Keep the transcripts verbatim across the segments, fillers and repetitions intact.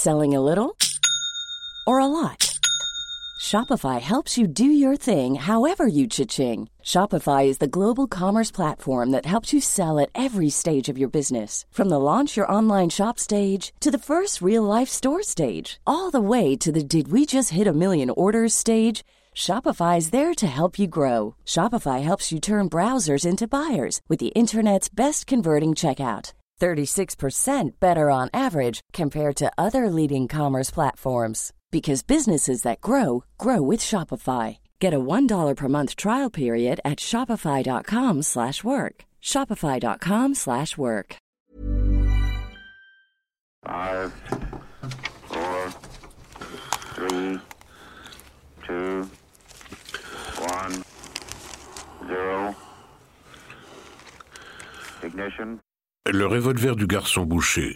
Selling a little or a lot? Shopify helps you do your thing however you cha-ching. Shopify is the global commerce platform that helps you sell at every stage of your business. From the launch your online shop stage to the first real-life store stage, all the way to the did we just hit a million orders stage. Shopify is there to help you grow. Shopify helps you turn browsers into buyers with the internet's best converting checkout. thirty-six percent better on average compared to other leading commerce platforms. Because businesses that grow, grow with Shopify. Get a one dollar per month trial period at shopify.com slash work. Shopify.com slash work. Five, four, three, two, one, zero. Ignition. Le revolver du garçon boucher.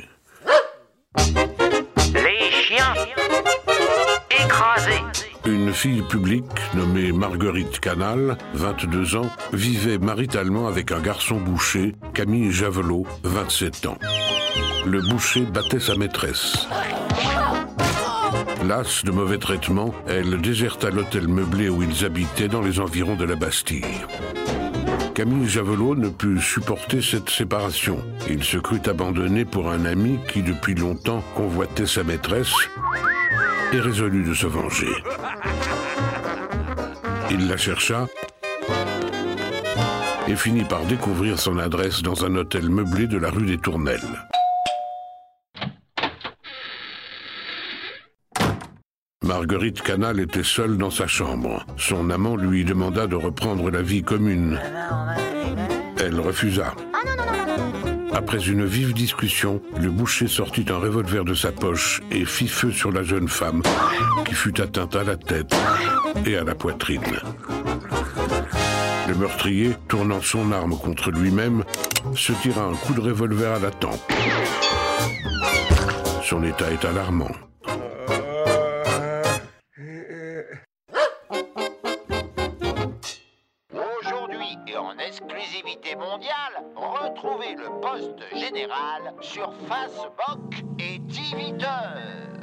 Les chiens écrasés. Une fille publique nommée Marguerite Canal, vingt-deux ans, vivait maritalement avec un garçon boucher, Camille Javelot, vingt-sept ans. Le boucher battait sa maîtresse. Lasse de mauvais traitements, elle déserta l'hôtel meublé où ils habitaient dans les environs de la Bastille. Camille Javelot ne put supporter cette séparation. Il se crut abandonné pour un ami qui, depuis longtemps, convoitait sa maîtresse et résolut de se venger. Il la chercha et finit par découvrir son adresse dans un hôtel meublé de la rue des Tournelles. Marguerite Canal était seule dans sa chambre. Son amant lui demanda de reprendre la vie commune. Elle refusa. Après une vive discussion, le boucher sortit un revolver de sa poche et fit feu sur la jeune femme, qui fut atteinte à la tête et à la poitrine. Le meurtrier, tournant son arme contre lui-même, se tira un coup de revolver à la tempe. Son état est alarmant. Aujourd'hui et en exclusivité mondiale, retrouvez le poste général sur Facebook et Twitter.